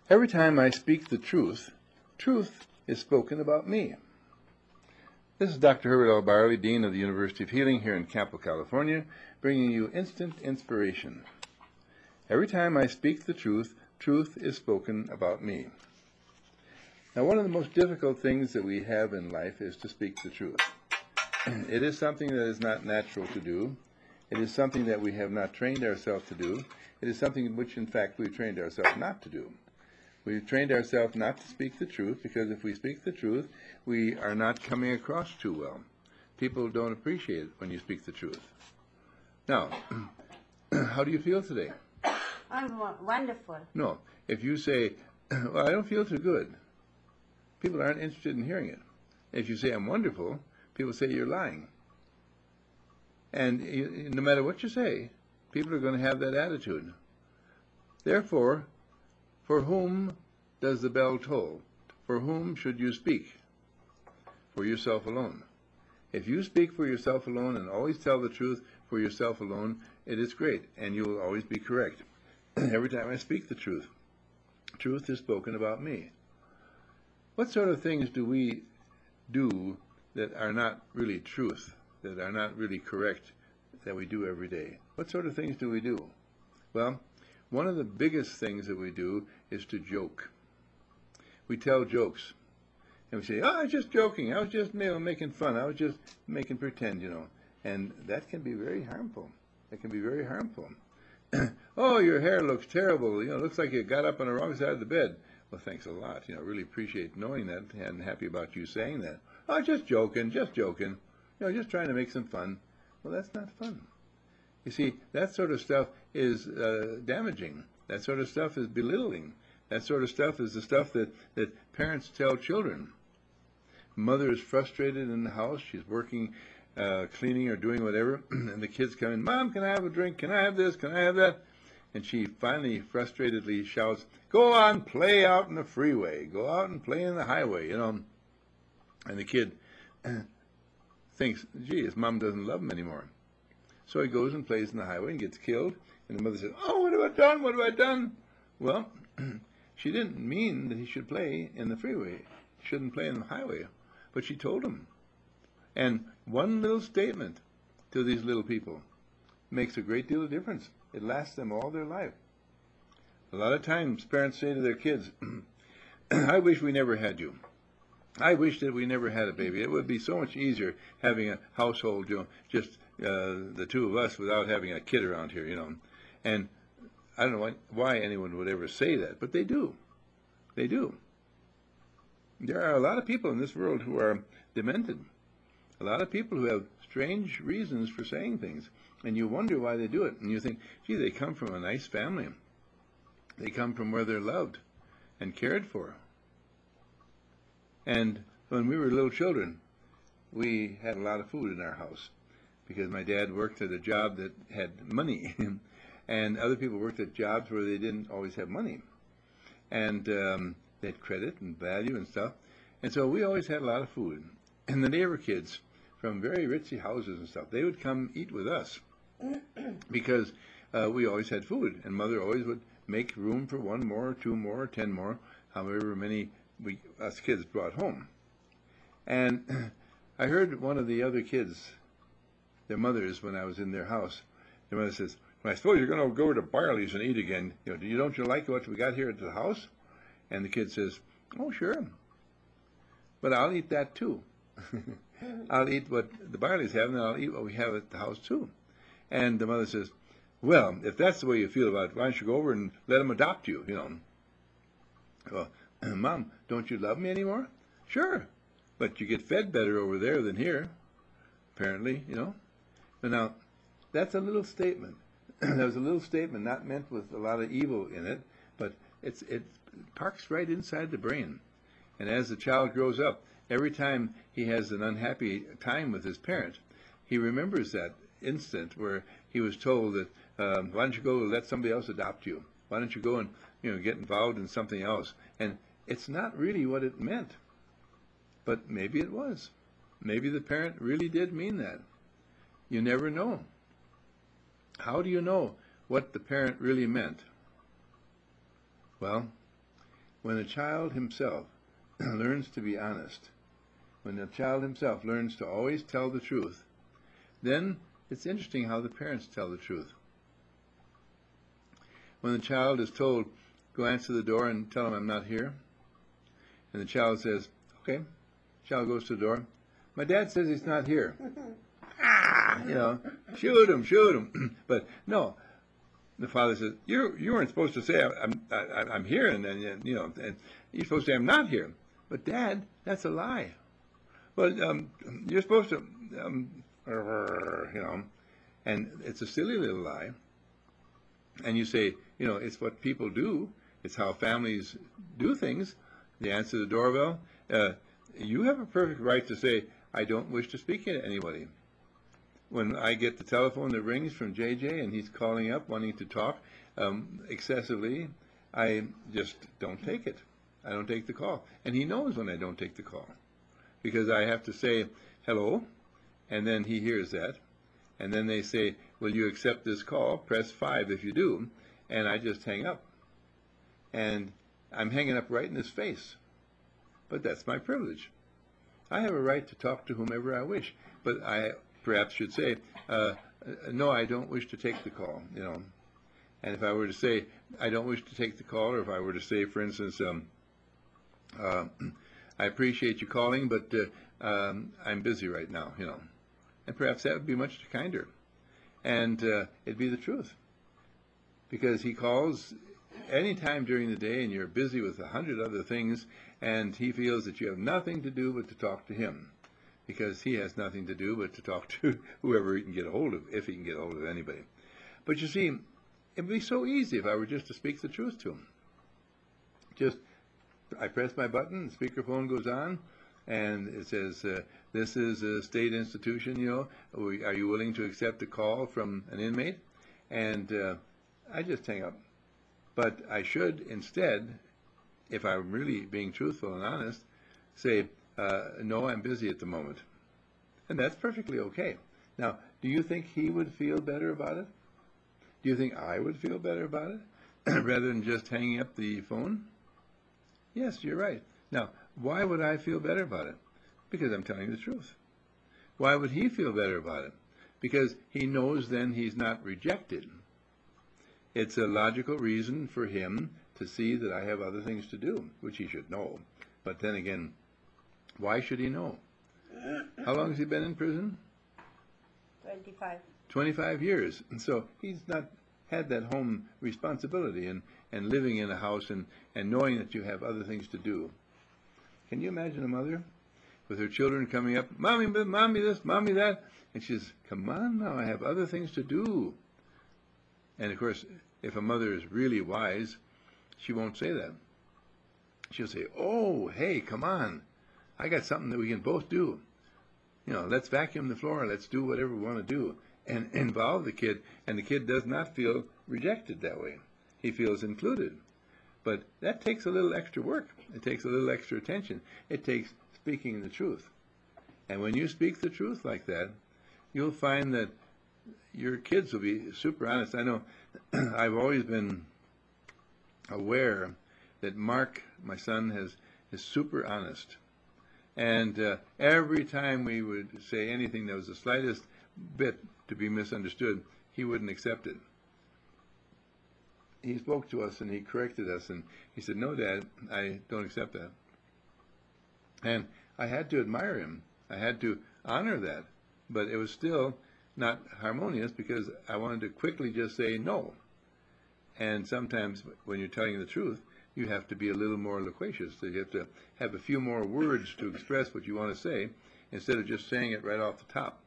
Every time I speak the truth, truth is spoken about me. This is Dr. Herbert L. Barley, Dean of the University of Healing here in Campo, California, bringing you instant inspiration. Every time I speak the truth, truth is spoken about me. Now, one of the most difficult things that we have in life is to speak the truth. It is something that is not natural to do. It is something that we have not trained ourselves to do. It is something which, in fact, we've trained ourselves not to do. We've trained ourselves not to speak the truth because if we speak the truth, we are not coming across too well. People don't appreciate it when you speak the truth. Now, how do you feel today? I'm wonderful. No, if you say, well, I don't feel too good, people aren't interested in hearing it. If you say, I'm wonderful, people say you're lying. And no matter what you say, people are going to have that attitude. Therefore, for whom does the bell toll? For whom should you speak? For yourself alone. If you speak for yourself alone and always tell the truth for yourself alone, it is great, and you will always be correct. Every time I speak the truth, truth is spoken about me. What sort of things do we do that are not really truth, that are not really correct, that we do every day? What sort of things do we do? Well, one of the biggest things that we do is to joke. We tell jokes. And we say, oh, I was just joking. I was just making fun. I was just making pretend, And that can be very harmful. It can be very harmful. Oh, your hair looks terrible. It looks like you got up on the wrong side of the bed. Well, thanks a lot. Really appreciate knowing that and happy about you saying that. Oh, just joking, just joking. Just trying to make some fun. Well, that's not fun. You see, that sort of stuff is damaging. That sort of stuff is belittling. That sort of stuff is the stuff that parents tell children. Mother is frustrated in the house. She's working, cleaning or doing whatever, and the kids come in, Mom, can I have a drink? Can I have this? Can I have that? And she finally frustratedly shouts, go on, play out in the freeway. Go out and play in the highway, And the kid thinks, gee, his mom doesn't love him anymore. So he goes and plays in the highway and gets killed. And the mother says, oh, what have I done? What have I done? Well, she didn't mean that he should play in the freeway. He shouldn't play in the highway. But she told him. And one little statement to these little people makes a great deal of difference. It lasts them all their life. A lot of times parents say to their kids, I wish we never had you. I wish that we never had a baby. It would be so much easier having a household, just the two of us without having a kid around here, And I don't know why anyone would ever say that, but they do. They do. There are a lot of people in this world who are demented. A lot of people who have strange reasons for saying things, and you wonder why they do it. And you think, gee, they come from a nice family. They come from where they're loved and cared for. And when we were little children, we had a lot of food in our house because my dad worked at a job that had money, and other people worked at jobs where they didn't always have money. And they had credit and value and stuff. And so we always had a lot of food. And the neighbor kids from very ritzy houses and stuff, they would come eat with us because we always had food. And Mother always would make room for one more, two more, 10 more, however many us kids brought home. And I heard one of the other kids, their mothers, when I was in their house, their mother says, well, I suppose you're going to go over to Barley's and eat again. Don't you like what we got here at the house? And the kid says, oh, sure. But I'll eat that too. I'll eat what the Barleys have, and I'll eat what we have at the house too. And the mother says, well, if that's the way you feel about it, why don't you go over and let them adopt you, Well, Mom, don't you love me anymore? Sure. But you get fed better over there than here, apparently, But now, that's a little statement. That was a little statement not meant with a lot of evil in it, but it parks right inside the brain. And as the child grows up, every time he has an unhappy time with his parent, he remembers that instant where he was told that, why don't you go let somebody else adopt you? Why don't you go and get involved in something else? And it's not really what it meant, but maybe it was. Maybe the parent really did mean that. You never know. How do you know what the parent really meant? Well, When a child himself learns to be honest, when the child himself learns to always tell the truth, then it's interesting how the parents tell the truth. When the child is told, go answer the door and tell him I'm not here, and the child says, okay, the child goes to the door, my dad says he's not here. Shoot him. But no, the father says, you weren't supposed to say I'm here, and then and you're supposed to say I'm not here. But Dad, that's a lie. Well, you're supposed to, and it's a silly little lie. And you say, it's what people do. It's how families do things. They answer the doorbell. You have a perfect right to say, I don't wish to speak to anybody. When I get the telephone that rings from JJ and he's calling up wanting to talk excessively, I just don't take it. I don't take the call. And he knows when I don't take the call, because I have to say hello, and then he hears that. And then they say, will you accept this call? Press 5 if you do. And I just hang up. And I'm hanging up right in his face. But that's my privilege. I have a right to talk to whomever I wish. But I perhaps should say, no, I don't wish to take the call, And if I were to say, I don't wish to take the call, or if I were to say, for instance, I appreciate you calling, but I'm busy right now, And perhaps that would be much kinder. And it'd be the truth. Because he calls any time during the day and you're busy with 100 other things, and he feels that you have nothing to do but to talk to him. Because he has nothing to do but to talk to whoever he can get a hold of, if he can get a hold of anybody. But you see, it'd be so easy if I were just to speak the truth to him. I press my button, the speakerphone goes on, and it says, this is a state institution, are you willing to accept a call from an inmate? And I just hang up. But I should instead, if I'm really being truthful and honest, say, no, I'm busy at the moment. And that's perfectly okay. Now, do you think he would feel better about it? Do you think I would feel better about it, rather than just hanging up the phone? Yes, you're right. Now, why would I feel better about it? Because I'm telling the truth. Why would he feel better about it? Because he knows then he's not rejected. It's a logical reason for him to see that I have other things to do, which he should know. But then again, why should he know? How long has he been in prison? 25. 25 years. And so he's not had that home responsibility and living in a house and knowing that you have other things to do. Can you imagine a mother with her children coming up, Mommy this, Mommy that, and she says, come on now, I have other things to do. And of course, if a mother is really wise, she won't say that. She'll say, oh, hey, come on, I got something that we can both do. Let's vacuum the floor, let's do whatever we want to do, and involve the kid, and the kid does not feel rejected that way. He feels included. But that takes a little extra work. It takes a little extra attention. It takes speaking the truth. And when you speak the truth like that, you'll find that your kids will be super honest. I know I've always been aware that Mark, my son, is super honest. And every time we would say anything that was the slightest bit to be misunderstood, he wouldn't accept it. He spoke to us and he corrected us, and he said, no, Dad, I don't accept that. And I had to admire him. I had to honor that. But it was still not harmonious because I wanted to quickly just say no. And sometimes when you're telling the truth, you have to be a little more loquacious. So you have to have a few more words to express what you want to say instead of just saying it right off the top.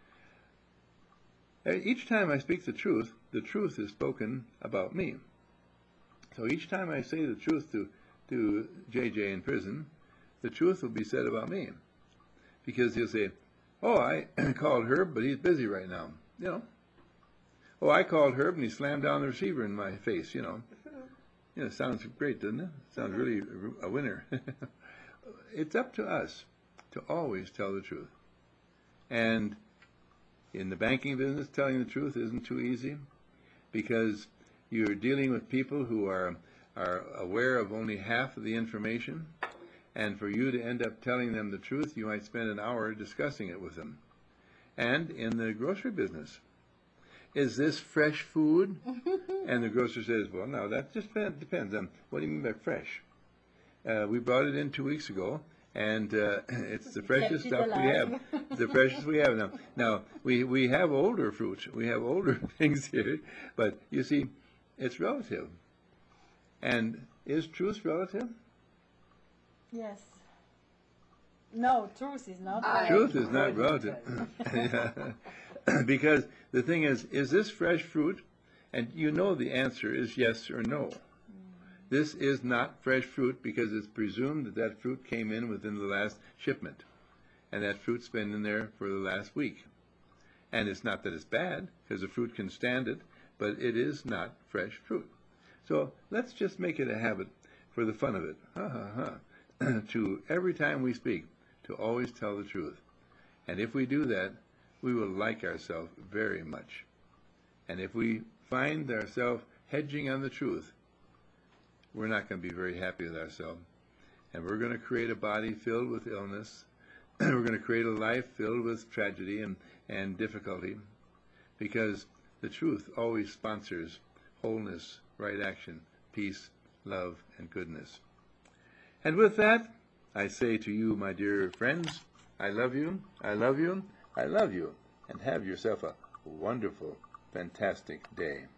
Each time I speak the truth is spoken about me. So each time I say the truth to JJ in prison, the truth will be said about me. Because he'll say, oh, I called Herb, but he's busy right now. Oh, I called Herb and he slammed down the receiver in my face, It sounds great, doesn't it? Sounds really a winner. It's up to us to always tell the truth. And in the banking business, telling the truth isn't too easy because you're dealing with people who are are aware of only half of the information, and for you to end up telling them the truth, you might spend an hour discussing it with them. And in the grocery business, is this fresh food? And the grocer says, well, no, that just depends on what do you mean by fresh? We brought it in 2 weeks ago, and it's the freshest Kept it stuff we have. alive. It's the freshest we have now. Now, we have older fruit. We have older things here, but you see, it's relative. And is truth relative? Yes. No, truth is not. Truth is not relative. Because the thing is this fresh fruit? And you know the answer is yes or no. This is not fresh fruit because it's presumed that that fruit came in within the last shipment. And that fruit's been in there for the last week. And it's not that it's bad, because the fruit can stand it, but it is not fresh fruit. So let's just make it a habit for the fun of it, to every time we speak, to always tell the truth. And if we do that, we will like ourselves very much. And if we find ourselves hedging on the truth, we're not going to be very happy with ourselves. And we're going to create a body filled with illness. We're going to create a life filled with tragedy and difficulty, because the truth always sponsors wholeness, right action, peace, love, and goodness. And with that, I say to you, my dear friends, I love you, I love you, I love you, and have yourself a wonderful, fantastic day.